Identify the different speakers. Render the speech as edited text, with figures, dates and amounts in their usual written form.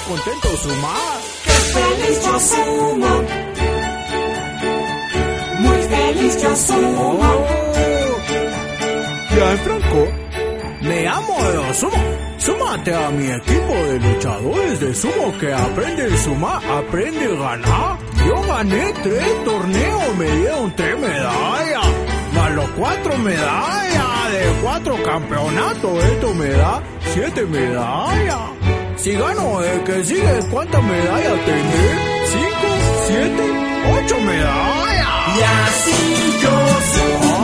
Speaker 1: contento Suma.
Speaker 2: ¡Qué feliz yo sumo! Muy feliz yo sumo.
Speaker 1: Ya, Franco, me amo de sumo. Súmate a mi equipo de luchadores de sumo que aprende a sumar, aprende a ganar. Yo gané 3 torneos, me dieron 3 medallas, más los 4 medallas de 4 campeonatos. Esto me da 7 medallas. Si gano el que sigue, ¿cuántas medallas tendré? 5, 7, 8 medallas.
Speaker 2: Y así yo sumo.